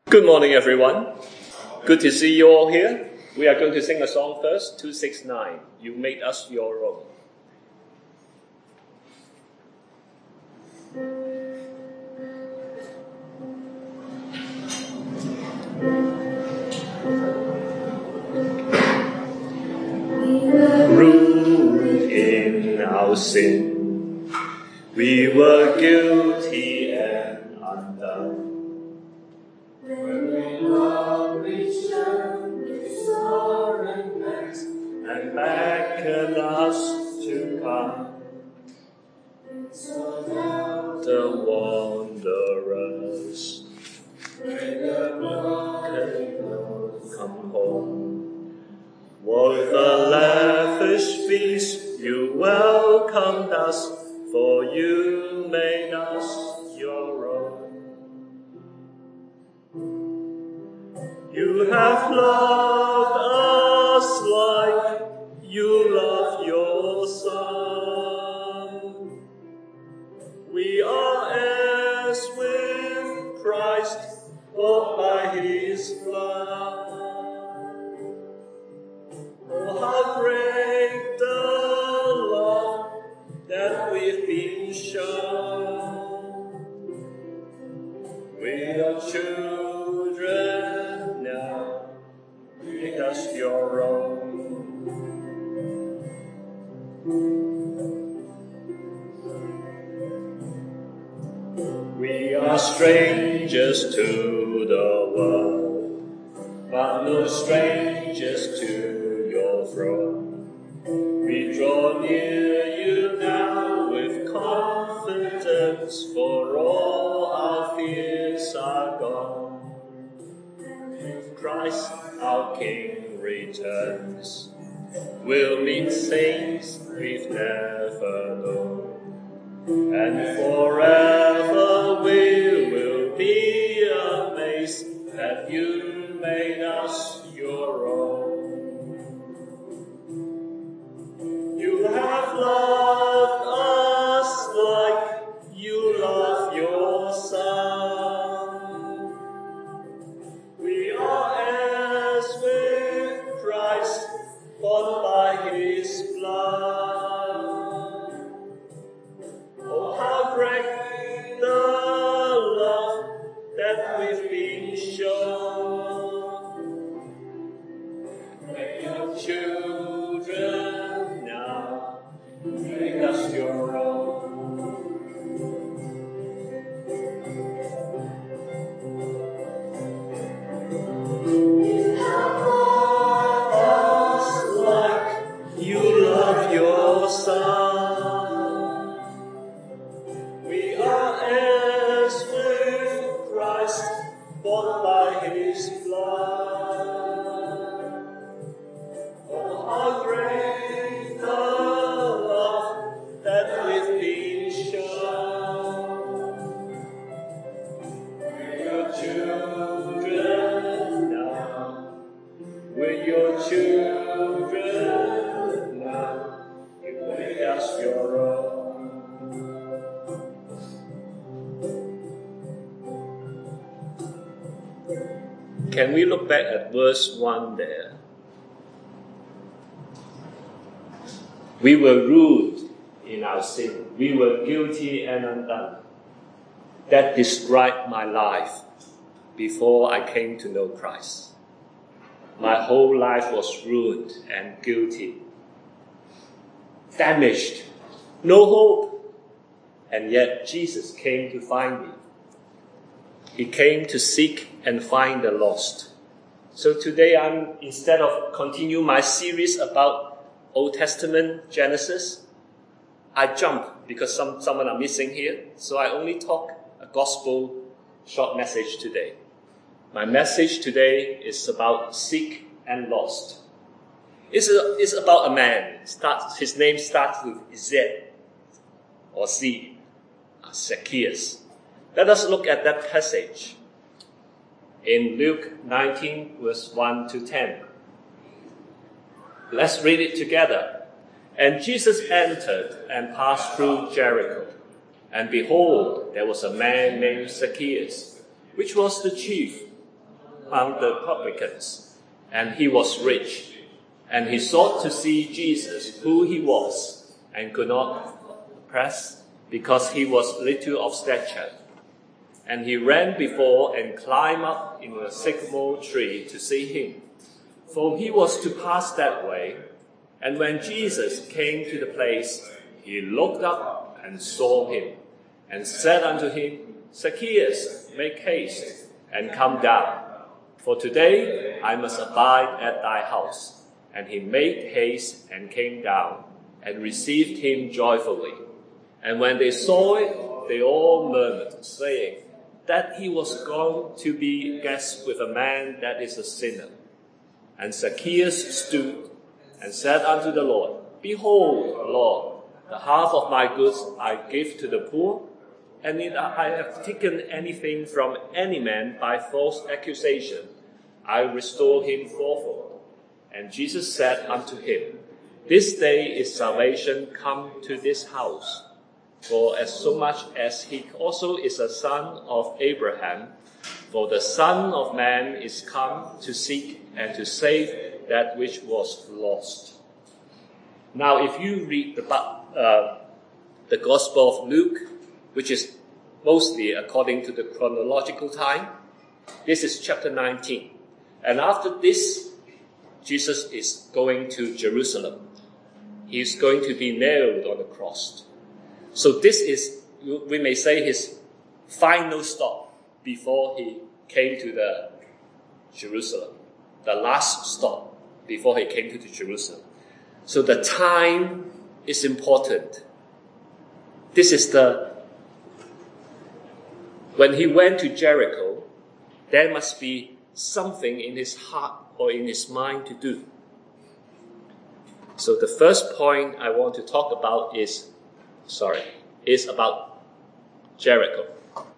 Good morning, everyone. Good to see you all here. We are going to sing a song first, 269, You Made Us Your Own. We were ruined in our sin. We were guilty and undone. When we love each other with sorrow and pain, and beckoned us to come, so now the wanderers, when the broken come home, with a lavish feast you welcomed us, for you made us your own. You have loved us like you love your Son. We are heirs with Christ, bought by his blood. Oh, how great the love that we've been shown. We are children now, make us your own. We are strangers to the world, but no strangers to your throne. We draw near you now with confidence, for all our fears are gone. Christ our King returns, we'll meet saints we've never known, and forever we will be amazed that you made us your own. You have loved us like you love your Son. We are heirs with Christ, bought by his blood. Oh, how great the love that we've been shown. Make your children now, make us your own. You have loved us like you love your Son. We are heirs with Christ, bought by his blood. Oh, how great the love that we've been shown. We're your children now. We're your children now. You make us your own. Can we look back at verse 1 there? We were ruined in our sin. We were guilty and undone. That described my life before I came to know Christ. My whole life was ruined and guilty, damaged, no hope. And yet Jesus came to find me. He came to seek and find the lost. So today instead of continue my series about Old Testament Genesis, I jump because someone are missing here. So I only talk a gospel short message today. My message today is about seek and lost. It's about a man. His name starts with Z or C, Zacchaeus. Let us look at that passage in Luke 19, verse 1 to 10. Let's read it together. And Jesus entered and passed through Jericho. And behold, there was a man named Zacchaeus, which was the chief among the publicans, and he was rich. And he sought to see Jesus, who he was, and could not press, because he was little of stature. And he ran before and climbed up in a sycamore tree to see him, for he was to pass that way. And when Jesus came to the place, he looked up and saw him, and said unto him, Zacchaeus, make haste, and come down, for today I must abide at thy house. And he made haste and came down, and received him joyfully. And when they saw it, they all murmured, saying, that he was gone to be guest with a man that is a sinner. And Zacchaeus stood and said unto the Lord, Behold, Lord, the half of my goods I give to the poor, and if I have taken anything from any man by false accusation, I restore him fourfold. And Jesus said unto him, This day is salvation come to this house, for as so much as he also is a son of Abraham, for the Son of Man is come to seek and to save that which was lost. Now, if you read the Gospel of Luke, which is mostly according to the chronological time, this is chapter 19. And after this, Jesus is going to Jerusalem. He is going to be nailed on the cross. So this is, we may say, his final stop before he came to the Jerusalem. The last stop before he came to the Jerusalem. So the time is important. This is when he went to Jericho, there must be something in his heart or in his mind to do. So the first point I want to talk about is about Jericho.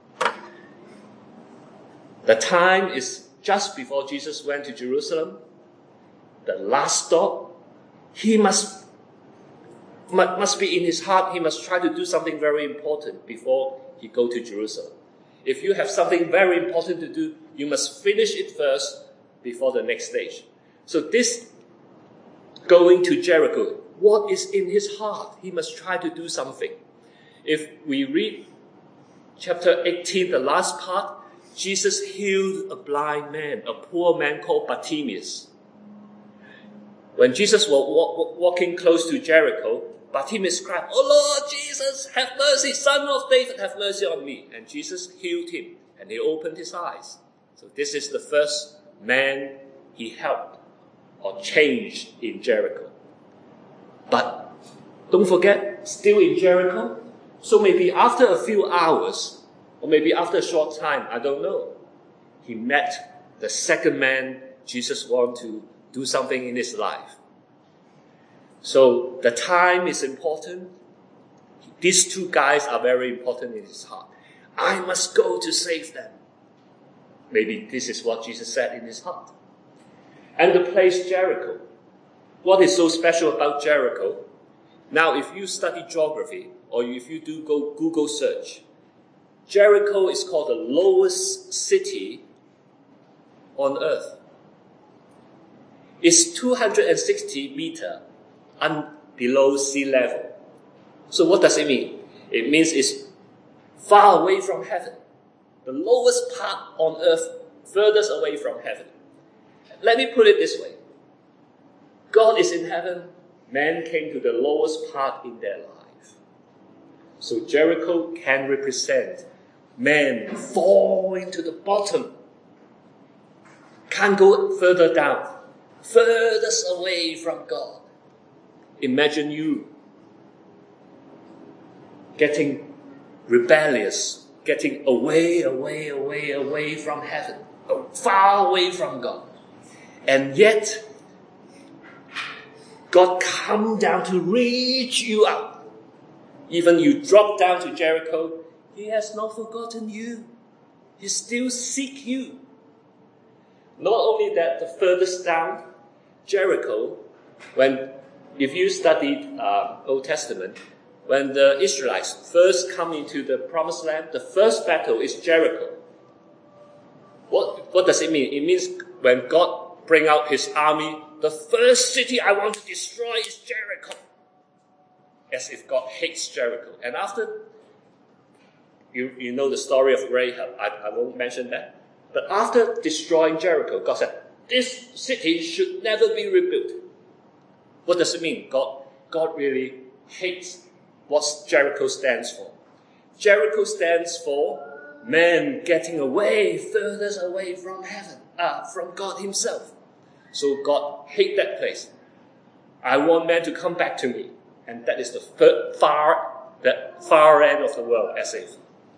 The time is just before Jesus went to Jerusalem. The last stop, he must be in his heart. He must try to do something very important before he go to Jerusalem. If you have something very important to do, you must finish it first before the next stage. So this going to Jericho, what is in his heart? He must try to do something. If we read chapter 18, the last part, Jesus healed a blind man, a poor man called Bartimaeus. When Jesus was walking close to Jericho, Bartimaeus cried, "Oh Lord Jesus, have mercy, Son of David, have mercy on me." And Jesus healed him, and he opened his eyes. So this is the first man he helped or changed in Jericho. But don't forget, still in Jericho, so maybe after a few hours, or maybe after a short time, I don't know, he met the second man Jesus wanted to do something in his life. So the time is important. These two guys are very important in his heart. I must go to save them. Maybe this is what Jesus said in his heart. And the place Jericho. What is so special about Jericho? Now, if you study geography, or if you do go Google search, Jericho is called the lowest city on earth. It's 260 meters below sea level. So what does it mean? It means it's far away from heaven. The lowest part on earth, furthest away from heaven. Let me put it this way. God is in heaven. Man came to the lowest part in their life. So Jericho can represent man falling to the bottom. Can't go further down. Furthest away from God. Imagine you getting rebellious, getting away from heaven, far away from God. And yet, God come down to reach you out. Even you drop down to Jericho, He has not forgotten you. He still seek you. Not only that, the furthest down, Jericho, if you studied Old Testament, when the Israelites first come into the Promised Land, the first battle is Jericho. What does it mean? It means when God bring out his army, the first city I want to destroy is Jericho. As if God hates Jericho. And after, you know the story of Rahab. I won't mention that. But after destroying Jericho, God said, this city should never be rebuilt. What does it mean? God really hates what Jericho stands for. Jericho stands for man getting away, further away from heaven, from God himself. So God hates that place. I want man to come back to me. And that is the far end of the world, as if.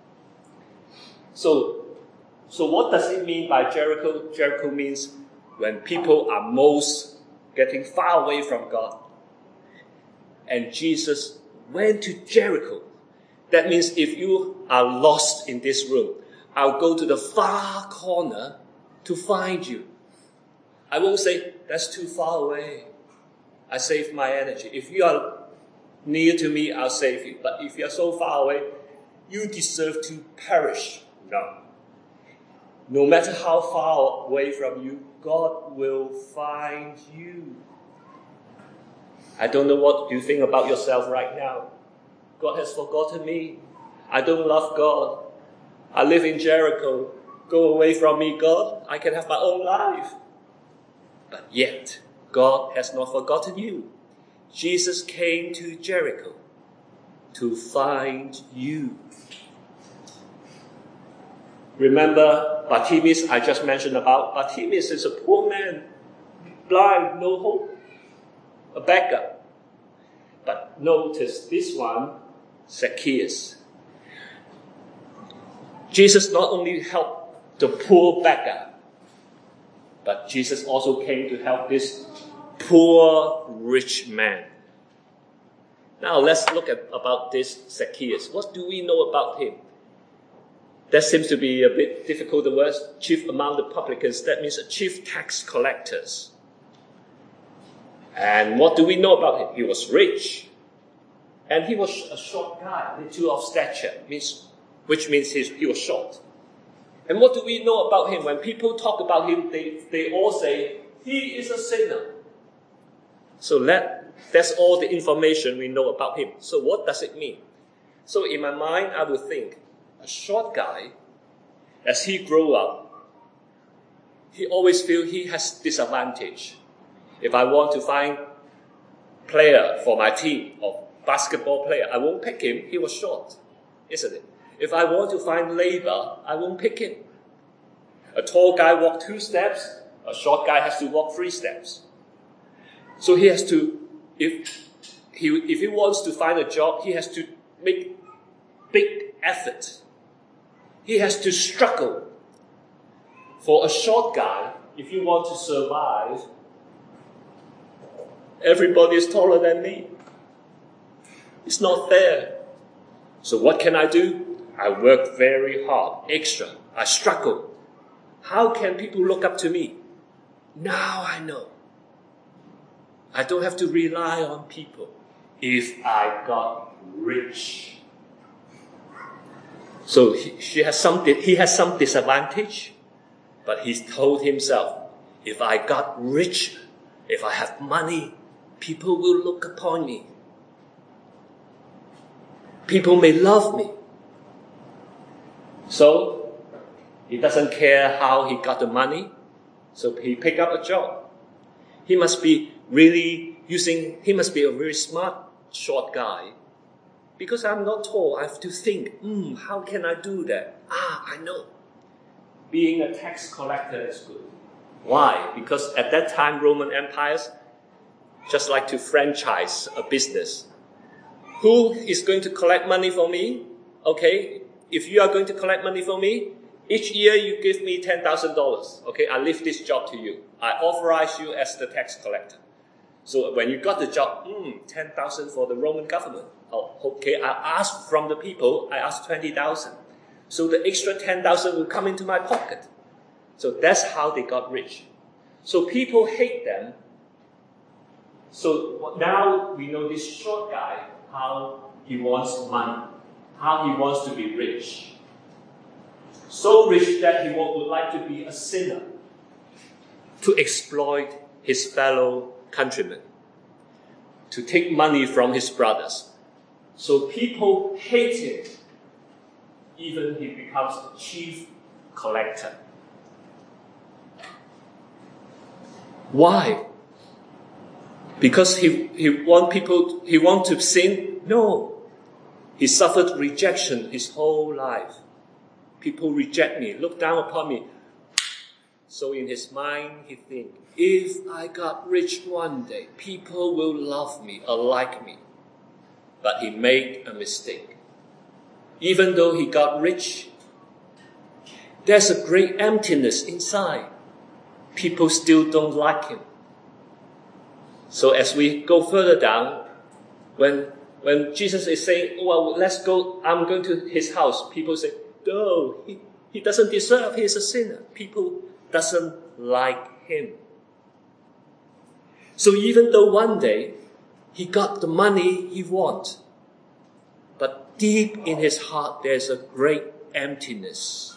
So what does it mean by Jericho? Jericho means when people are most getting far away from God. And Jesus went to Jericho. That means if you are lost in this room, I'll go to the far corner to find you. I won't say, that's too far away. I save my energy. If you are near to me, I'll save you. But if you are so far away, you deserve to perish. No. No matter how far away from you, God will find you. I don't know what you think about yourself right now. God has forgotten me. I don't love God. I live in Jericho. Go away from me, God. I can have my own life. But yet, God has not forgotten you. Jesus came to Jericho to find you. Remember Bartimaeus I just mentioned about? Bartimaeus is a poor man, blind, no hope, a beggar. But notice this one, Zacchaeus. Jesus not only helped the poor beggar, but Jesus also came to help this poor rich man. Now let's look about this Zacchaeus. What do we know about him? That seems to be a bit difficult. The word chief among the publicans, that means a chief tax collectors. And what do we know about him? He was rich. And he was a short guy, little of stature, which means he was short. And what do we know about him? When people talk about him, they all say, he is a sinner. So that's all the information we know about him. So what does it mean? So in my mind, I would think, a short guy, as he grew up, he always feels he has disadvantage. If I want to find player for my team, or basketball player, I won't pick him. He was short, isn't it? If I want to find labor, I won't pick him. A tall guy walks 2 steps, a short guy has to walk 3 steps. So he has to, if he wants to find a job, he has to make big effort. He has to struggle. For a short guy, if you want to survive, everybody is taller than me. It's not fair. So what can I do? I work very hard, extra. I struggle. How can people look up to me? Now I know. I don't have to rely on people. If I got rich. So he has some disadvantage, but he told himself, if I got rich, if I have money, people will look upon me. People may love me. So he doesn't care how he got the money, so he picked up a job. He must be a very smart short guy. Because I'm not tall, I have to think, how can I do that? I know. Being a tax collector is good. Why? Because at that time, Roman empires just like to franchise a business. Who is going to collect money for me? Okay, if you are going to collect money for me, each year you give me $10,000. Okay, I leave this job to you. I authorize you as the tax collector. So when you got the job, 10,000 for the Roman government. Oh, okay, I asked from the people, I asked 20,000. So the extra 10,000 will come into my pocket. So that's how they got rich. So people hate them. So now we know this short guy, how he wants money, how he wants to be rich. So rich that he would like to be a sinner, to exploit his fellow countrymen, to take money from his brothers. So people hate him. Even he becomes the chief collector. Why? Because he want to sin? No. He suffered rejection his whole life. People reject me, look down upon me. So in his mind, he thinks, if I got rich one day, people will love me or like me. But he made a mistake. Even though he got rich, there's a great emptiness inside. People still don't like him. So as we go further down, when Jesus is saying, well, let's go, I'm going to his house, people say, no, he doesn't deserve, he's a sinner. People doesn't like him. So even though one day he got the money he wants, but deep in his heart there's a great emptiness.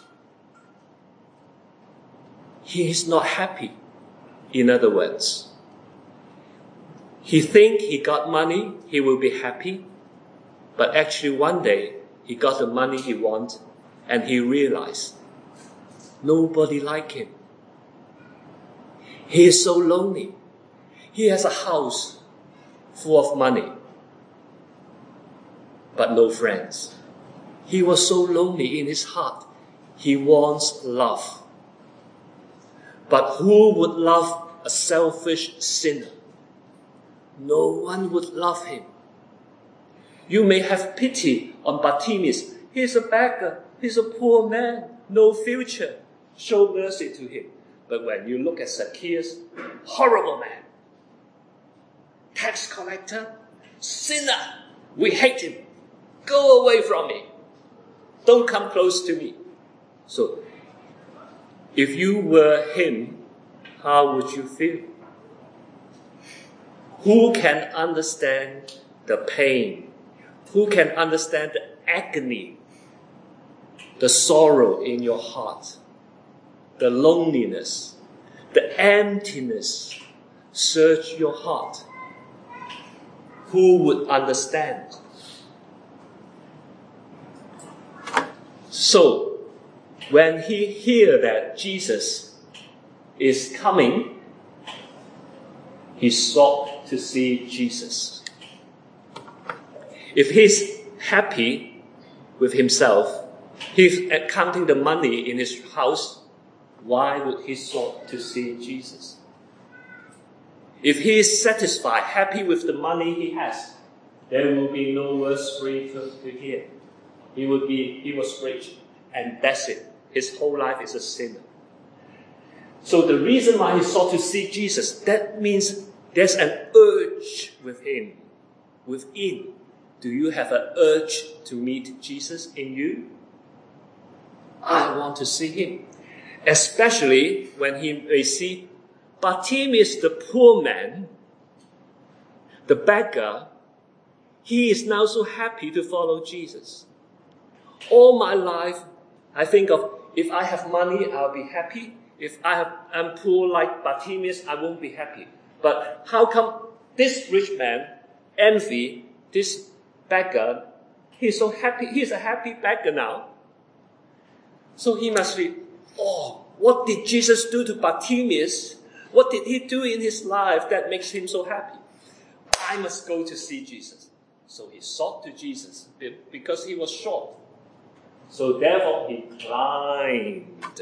He is not happy. In other words, he thinks he got money, he will be happy, but actually one day he got the money he wants and he realized nobody like him. He is so lonely. He has a house full of money, but no friends. He was so lonely in his heart. He wants love. But who would love a selfish sinner? No one would love him. You may have pity on Bartimaeus. He's a beggar. He's a poor man. No future. Show mercy to him. But when you look at Zacchaeus, horrible man, tax collector, sinner, we hate him. Go away from me. Don't come close to me. So, if you were him, how would you feel? Who can understand the pain? Who can understand the agony, the sorrow in your heart, the loneliness, the emptiness search your heart? Who would understand? So, when he hears that Jesus is coming, he sought to see Jesus. If he's happy with himself, he's counting the money in his house, why would he sought to see Jesus? If he is satisfied, happy with the money he has, there will be no words for him to hear. He was rich, and that's it. His whole life is a sinner. So the reason why he sought to see Jesus, that means there's an urge with him, within. Do you have an urge to meet Jesus in you? I want to see him. Especially when he may see Bartimaeus, the poor man, the beggar, he is now so happy to follow Jesus. All my life, I think of, if I have money, I'll be happy. If I'm poor like Bartimaeus, I won't be happy. But how come this rich man envy this beggar? He's so happy. He's a happy beggar now. So he must be, what did Jesus do to Bartimaeus? What did he do in his life that makes him so happy? I must go to see Jesus. So he sought to Jesus because he was short. So therefore he climbed.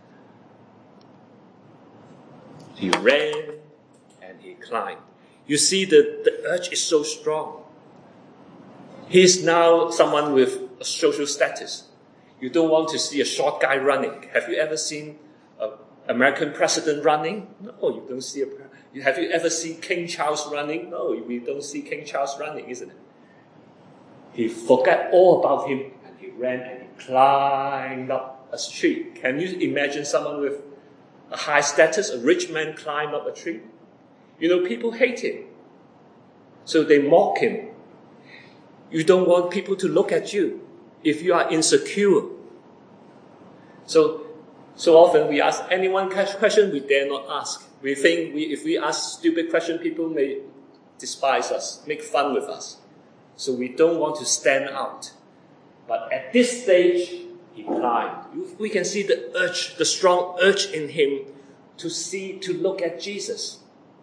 He ran and he climbed. You see, the urge is so strong. He's now someone with a social status. You don't want to see a short guy running. Have you ever seen an American president running? No, you don't see have you ever seen King Charles running? No, we don't see King Charles running, isn't it? He forgot all about him and he ran and he climbed up a tree. Can you imagine someone with a high status, a rich man climb up a tree? You know, people hate him. So they mock him. You don't want people to look at you if you are insecure. So often we ask any one question we dare not ask. We think if we ask stupid question, people may despise us, make fun with us. So we don't want to stand out. But at this stage, he climbed. We can see the urge, the strong urge in him to look at Jesus.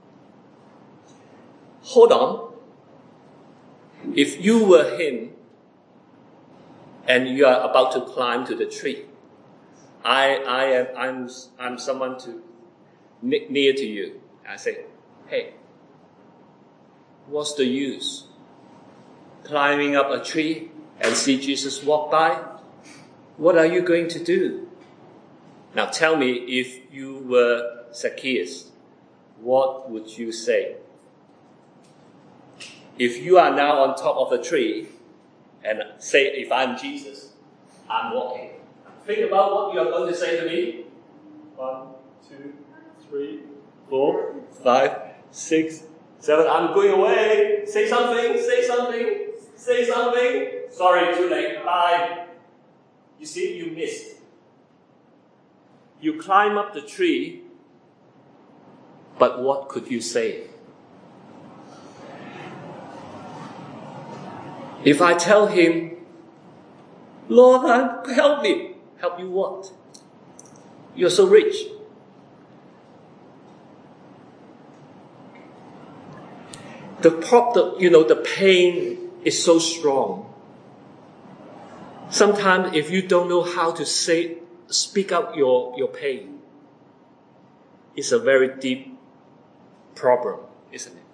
Hold on. If you were him and you are about to climb to the tree, I'm someone near to you. I say, hey, what's the use? Climbing up a tree and see Jesus walk by? What are you going to do? Now tell me, if you were Zacchaeus, what would you say? If you are now on top of a tree and say, if I'm Jesus, I'm walking. Think about what you are going to say to me. 1, 2, 3, 4, 5, 6, 7. I'm going away. Say something, say something, say something. Sorry, too late. Bye. You see, you missed. You climb up the tree, but what could you say? If I tell him, Lord, help me. Help you what? You're so rich. The pain is so strong. Sometimes if you don't know how to speak out your pain, it's a very deep problem, isn't it?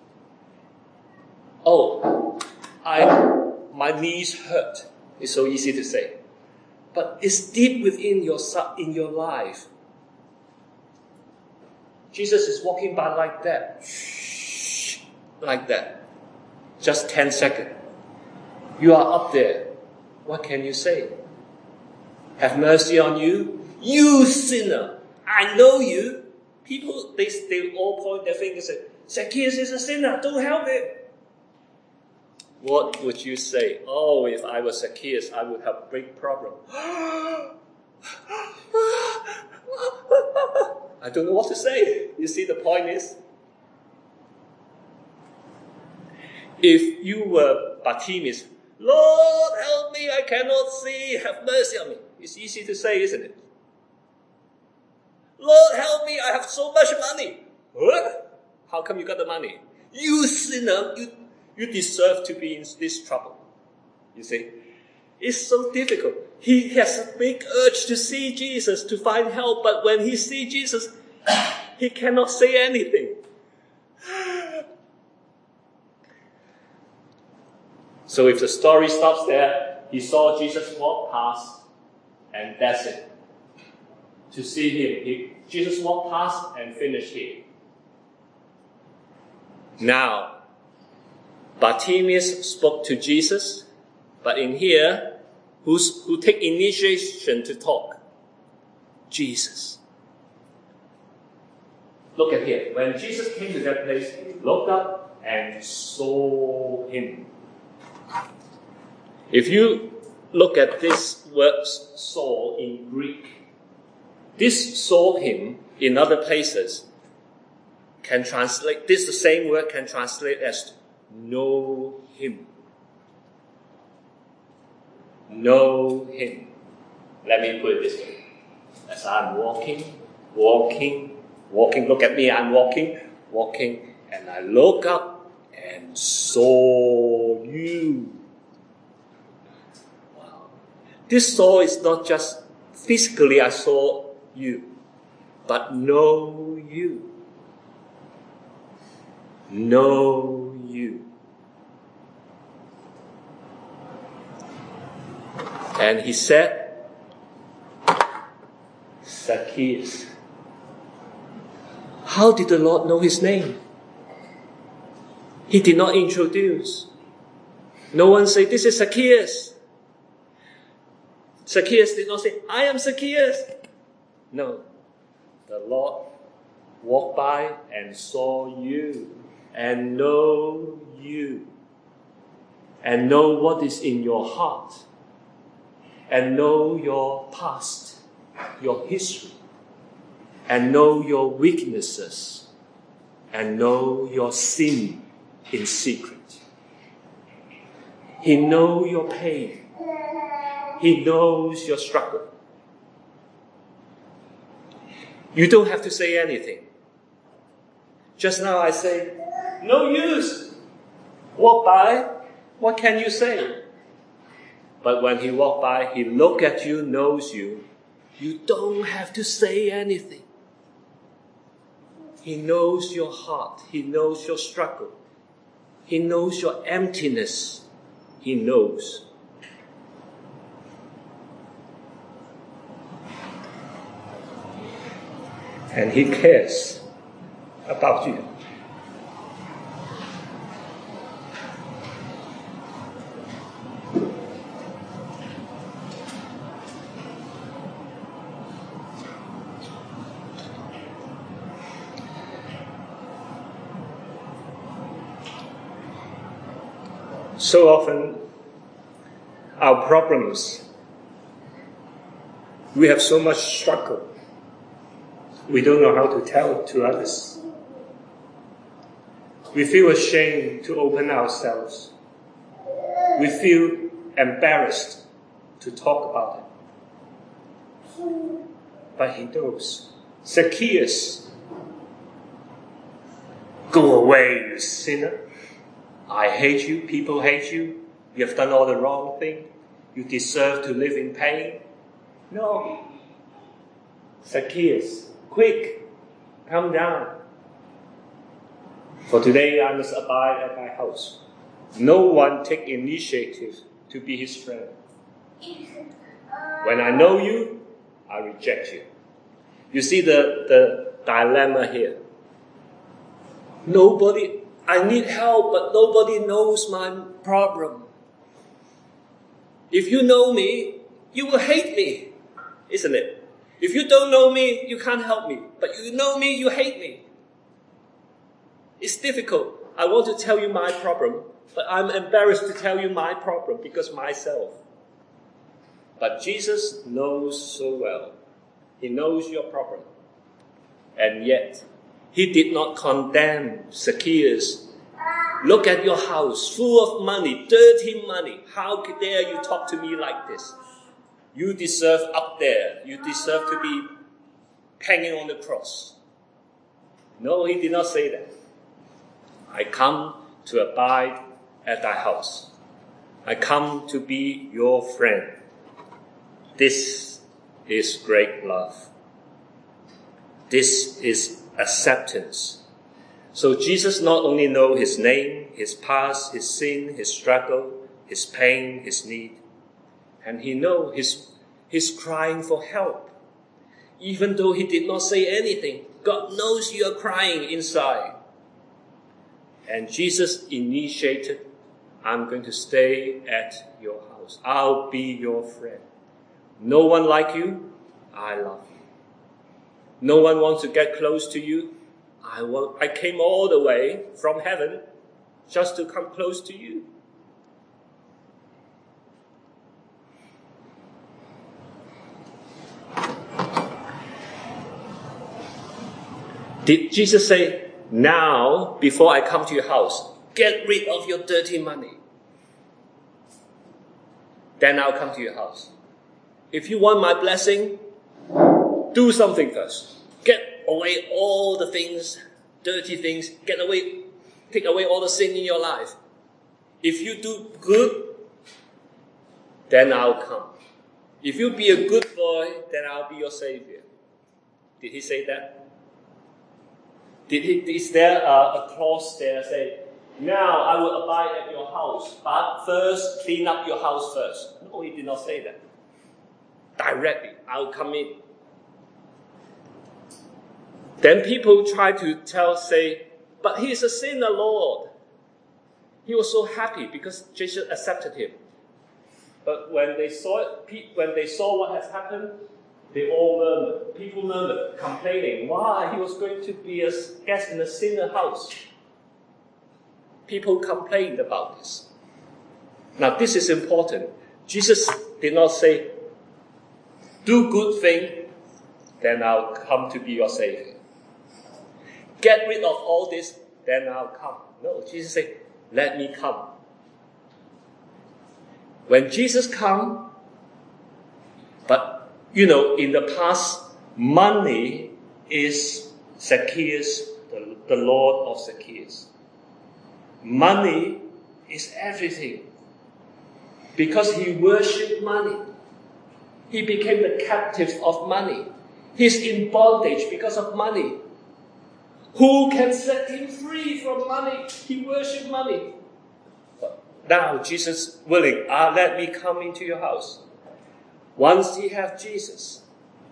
Oh, my knees hurt. It's so easy to say. But it's deep within in your life. Jesus is walking by like that. Like that. Just 10 seconds. You are up there. What can you say? Have mercy on you? You sinner! I know you. People, they all point their fingers and say, Zacchaeus is a sinner. Don't help him. What would you say? Oh, if I was Zacchaeus, I would have a big problem. I don't know what to say. You see, the point is, if you were Bartimaeus, Lord, help me, I cannot see, have mercy on me. It's easy to say, isn't it? Lord, help me, I have so much money. What? How come you got the money? You sinner, you deserve to be in this trouble. You see, it's so difficult. He has a big urge to see Jesus, to find help, but when he sees Jesus, he cannot say anything. So if the story stops there, he saw Jesus walk past, and that's it. To see him, Jesus walked past and finished here. Now, Bartimaeus spoke to Jesus, but in here, who take initiation to talk? Jesus. Look at here. When Jesus came to that place, he looked up and saw him. If you look at this word saw in Greek, this saw him in other places can translate, the same word can translate as know him. Know him. Let me put it this way. As I'm walking, look at me, I'm walking, and I look up and saw you. Wow. This saw is not just physically I saw you, but know you. Know you. And he said, Zacchaeus. How did the Lord know his name? He did not introduce. No one said, this is Zacchaeus. Zacchaeus did not say, I am Zacchaeus. No. The Lord walked by and saw you and know you and know what is in your heart and know your past your history, and know your weaknesses, and know your sin in secret. He knows your pain. He knows your struggle. You don't have to say anything. Just now I say, no use. Walk by, what can you say? But when he walked by, he looked at you, knows you. You don't have to say anything. He knows your heart. He knows your struggle. He knows your emptiness. He knows. And he cares about you. So often, our problems, we have so much struggle. We don't know how to tell to others. We feel ashamed to open ourselves. We feel embarrassed to talk about it. But he knows. Zacchaeus, go away, you sinner. I hate you, people hate you, you have done all the wrong thing, you deserve to live in pain. No. Zacchaeus, quick, come down. For today I must abide at thy house. No one take initiative to be his friend. When I know you, I reject you. You see the dilemma here. I need help, but nobody knows my problem. If you know me, you will hate me, isn't it? If you don't know me, you can't help me. But you know me, you hate me. It's difficult. I want to tell you my problem, but I'm embarrassed to tell you my problem because myself. But Jesus knows so well. He knows your problem. And yet, he did not condemn Zacchaeus. Look at your house, full of money, dirty money. How dare you talk to me like this? You deserve up there. You deserve to be hanging on the cross. No, he did not say that. I come to abide at thy house. I come to be your friend. This is great love. This is acceptance. So Jesus not only knows his name, his past, his sin, his struggle, his pain, his need, and he knows he's crying for help. Even though he did not say anything, God knows you are crying inside. And Jesus initiated, I'm going to stay at your house. I'll be your friend. No one like you, I love you. No one wants to get close to you. I came all the way from heaven just to come close to you. Did Jesus say, now, before I come to your house, get rid of your dirty money? Then I'll come to your house. If you want my blessing, do something first. Get away all the things, dirty things. Take away all the sin in your life. If you do good, then I'll come. If you be a good boy, then I'll be your savior. Did he say that? Is there a clause there say, now I will abide at your house, but first clean up your house first? No, he did not say that. Directly, I'll come in. Then people try to say, but he is a sinner, Lord. He was so happy because Jesus accepted him. But when they saw what has happened, they all murmured. People murmured, complaining, why he was going to be a guest in a sinner house. People complained about this. Now this is important. Jesus did not say, do good thing, then I'll come to be your Savior. Get rid of all this, then I'll come. No, Jesus said, let me come. When Jesus come, but in the past, money is Zacchaeus, the Lord of Zacchaeus. Money is everything. Because he worshipped money. He became the captive of money. He's in bondage because of money. Who can set him free from money? He worshipped money. But now Jesus willing, let me come into your house. Once he has Jesus,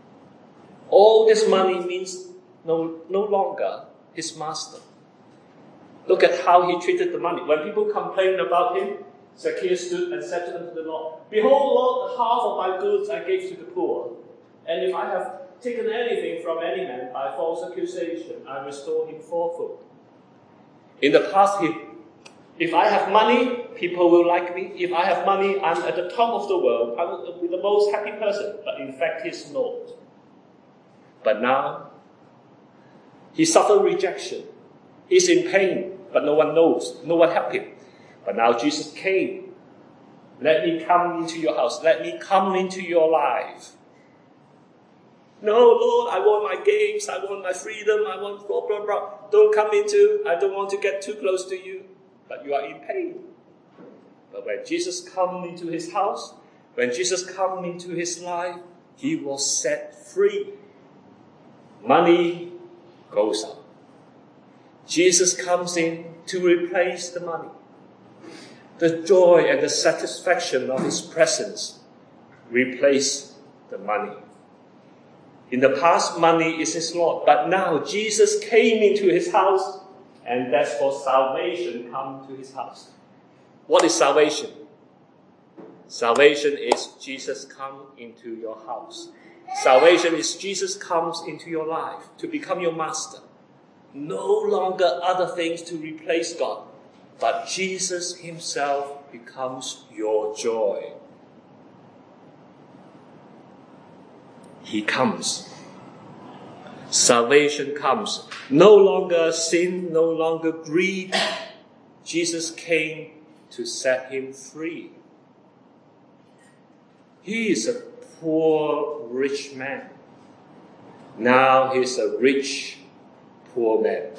all this money means no longer his master. Look at how he treated the money. When people complained about him, Zacchaeus stood and said to the Lord, "Behold, Lord, half of my goods I gave to the poor. And if I have taken anything from any man by false accusation, I restore him fourfold." In the past, if I have money, people will like me. If I have money, I'm at the top of the world. I will be the most happy person. But in fact, he's not. But now, he suffered rejection. He's in pain, but no one knows. No one helped him. But now Jesus came. Let me come into your house. Let me come into your life. No, Lord, I want my games. I want my freedom. I want blah, blah, blah. Don't come into. I don't want to get too close to you. But you are in pain. But when Jesus come into his house, when Jesus come into his life, he was set free. Money goes up. Jesus comes in to replace the money. The joy and the satisfaction of his presence replace the money. In the past, money is his Lord. But now Jesus came into his house, and that's for salvation come to his house. What is salvation? Salvation is Jesus come into your house. Salvation is Jesus comes into your life to become your master. No longer other things to replace God, but Jesus himself becomes your joy. He comes. Salvation comes. No longer sin, no longer greed. Jesus came to set him free. He is a poor, rich man. Now he's a rich, poor man.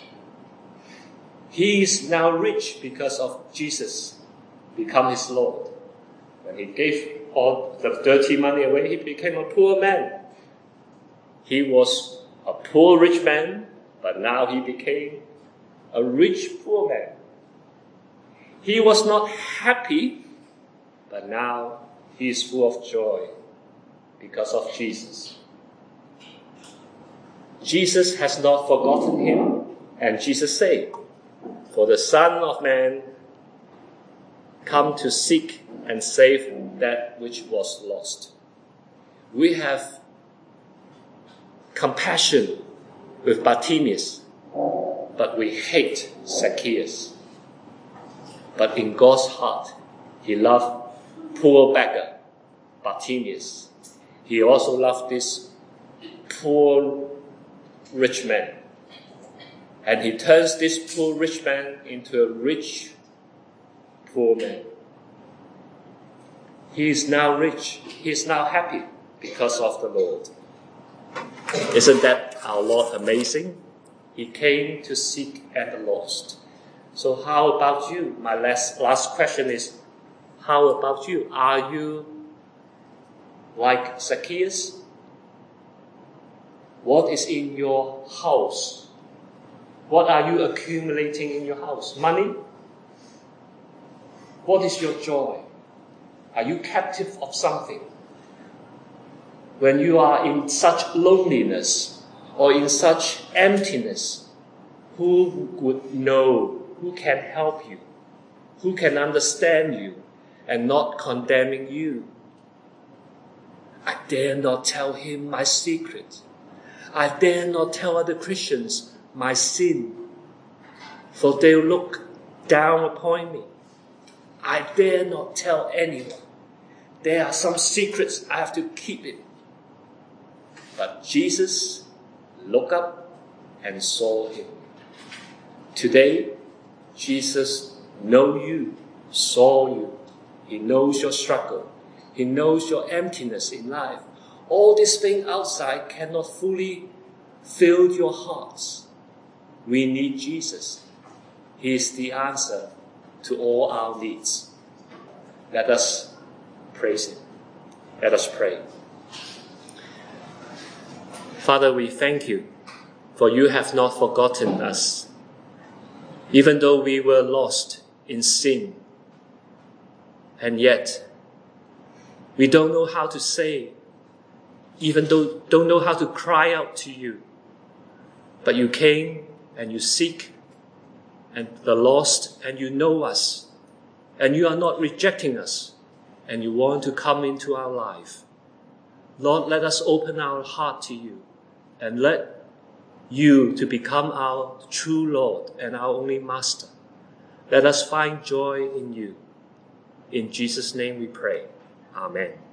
He is now rich because of Jesus become his Lord. When he gave all the dirty money away, he became a poor man. He was a poor rich man, but now he became a rich poor man. He was not happy, but now he is full of joy because of Jesus. Jesus has not forgotten him, and Jesus said, "For the Son of Man come to seek and save that which was lost." We have compassion with Bartimaeus, but we hate Zacchaeus. But in God's heart, he loved poor beggar Bartimaeus. He also loved this poor rich man. And he turns this poor rich man into a rich poor man. He is now rich. He is now happy because of the Lord. Isn't that our Lord amazing? He came to seek and the lost. So how about you? My last question is, how about you? Are you like Zacchaeus? What is in your house? What are you accumulating in your house? Money? What is your joy? Are you captive of something? When you are in such loneliness or in such emptiness, who would know? Who can help you? Who can understand you and not condemning you? I dare not tell him my secret. I dare not tell other Christians my sin, for they'll look down upon me. I dare not tell anyone. There are some secrets I have to keep it. But Jesus looked up and saw him. Today, Jesus knows you, saw you. He knows your struggle. He knows your emptiness in life. All these things outside cannot fully fill your hearts. We need Jesus. He is the answer to all our needs. Let us praise him. Let us pray. Father, we thank you, for you have not forgotten us. Even though we were lost in sin, and yet we don't know how to say, even though don't know how to cry out to you. But you came and you seek and the lost, and you know us, and you are not rejecting us, and you want to come into our life. Lord, let us open our heart to you, and let you to become our true Lord and our only Master. Let us find joy in you. In Jesus' name we pray. Amen.